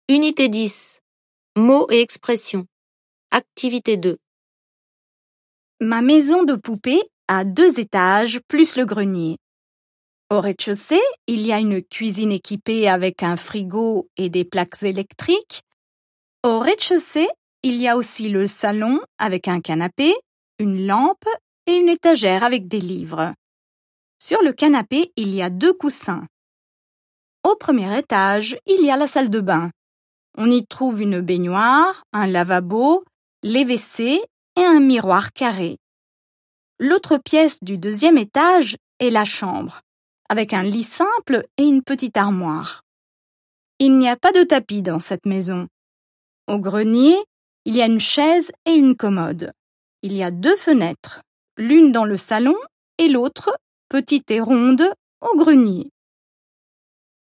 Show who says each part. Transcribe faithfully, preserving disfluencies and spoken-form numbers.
Speaker 1: Unité dix. Mots et expressions. Activité deux.
Speaker 2: Ma maison de poupée a deux étages plus le grenier. Au rez-de-chaussée, il y a une cuisine équipée avec un frigo et des plaques électriques. Au rez-de-chaussée, il y a aussi le salon avec un canapé, une lampe et une étagère avec des livres. Sur le canapé, il y a deux coussins. Au premier étage, il y a la salle de bain. On y trouve une baignoire, un lavabo, les W C et un miroir carré. L'autre pièce du deuxième étage est la chambre, avec un lit simple et une petite armoire. Il n'y a pas de tapis dans cette maison. Au grenier, il y a une chaise et une commode. Il y a deux fenêtres, l'une dans le salon et l'autre, petite et ronde, au grenier.